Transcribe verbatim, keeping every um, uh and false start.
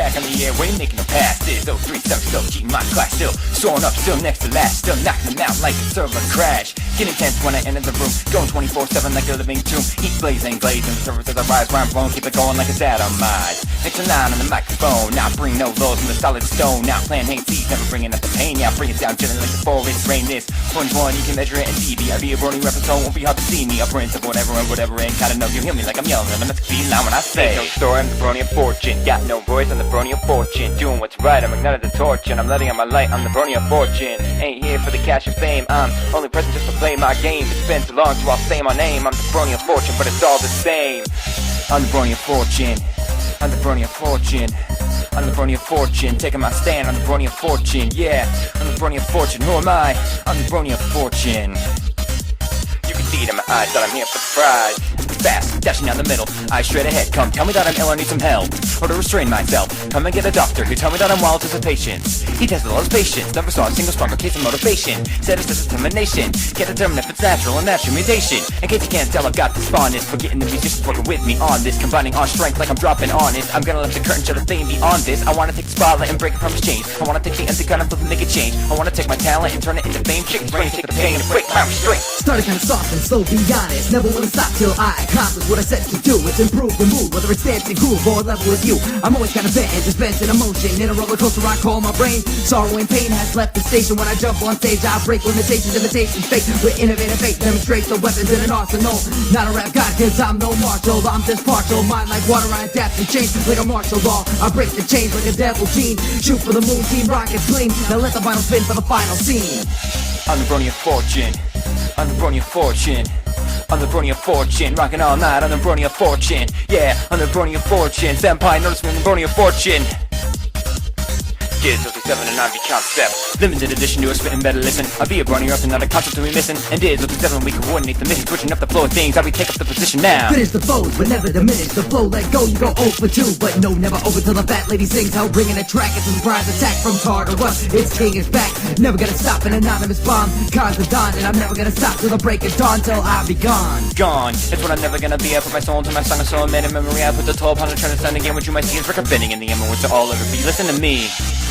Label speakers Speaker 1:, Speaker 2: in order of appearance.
Speaker 1: back on the air, way making no passes. Oh three seven still keeping my class, still soaring up, still next to last, still knocking them out like a server crash. Getting tense when I enter the room, going twenty-four seven like a living tomb. Heat blazing, blazing, the service as I rise, where I'm blown, keep it going like it's atomized. It's a nine on the microphone, now bring no lows from the solid stone. Now playing hate seeds, never bringing up the pain. Yeah, bring it down gently like the forest rain. This point one, you can measure it in D B. I be a brony reference, so it won't be hard to see me. A prince of whatever and whatever, and kinda know you hear me like I'm yelling. I'm not feel loud when I say, no story, I'm the brony of fortune. Got no voice, I'm the brony of fortune. Doing what's right, I'm igniting the torch, and I'm letting out my light, I'm the brony of fortune. Ain't here for the cash and fame, I'm only present just to play my game. It's been too long, so I'll say my name. I'm the brony of fortune, but it's all the same. I'm the brony of fortune. I'm the brony of fortune. I'm the brony of fortune, taking my stand. I'm the brony of fortune, yeah. I'm the brony of fortune. Who am I? I'm the brony of fortune. You can see it in my eyes that I'm here for the prize. Fast, dashing down the middle, eyes straight ahead. Come tell me that I'm ill or need some help, or to restrain myself. Come and get a doctor who tell me that I'm wild as a patient. He tested all his patients, never saw a single stronger case of motivation. Said it's just determination, can't determine if it's natural or natural mutation. In case you can't tell, I've got this fondness for getting the musicians working with me on this, combining our strength like I'm dropping honest. I'm gonna let the curtain show the fame beyond this. I wanna take the spotlight and break it from its chains. I wanna take the empty gun and flip and make it change. I wanna take my talent and turn it into fame. Chickens ready to take the pain and break my restraint.
Speaker 2: Started kinda soft and slow, be honest. Never wanna stop till I accomplish what I said to do. It's improve the mood, whether it's dancing, groove, or level with you. I'm always kinda bent, just bent in emotion. In a roller coaster I call my brain. Sorrow and pain has left the station. When I jump on stage I break limitations, imitations fake. With innovative faith, demonstrate the weapons in an arsenal. Not a rap god, cause I'm no marshal. I'm just partial, mind like water, I adapt and change like a martial law. I break the chains like a devil gene. Shoot for the moon, team rockets gleam. Now let the vinyl spin for the final scene.
Speaker 1: I'm the brony of fortune. I'm the brony of fortune. I'm the brony of fortune, rocking all night. I'm the brony of fortune. Yeah, I'm the brony of fortune. Senpai, notice me, I'm the brony of fortune. Kids, fifty-seven and nine concept. Limited edition to a spittin' better listen. I'll be a brony up and not a concept to be missing. And Diz with the seven we coordinate the mission, switching up the flow of things. I'll be take up the position now.
Speaker 2: Finish the foes, but never diminish the flow. Let go, you go zero for two. But no, never over till the fat lady sings. How bringing a track, it's a surprise attack from tar to rust. It's king is back, never gonna stop. An anonymous bomb, cause the dawn. And I'm never gonna stop till the break of dawn, till I be gone.
Speaker 1: Gone, it's what I'm never gonna be. I put my soul into my song, a soul made in memory. I put the toll upon the trying to sound again. What you might see is record bending in the end, which all ever be. Listen to me.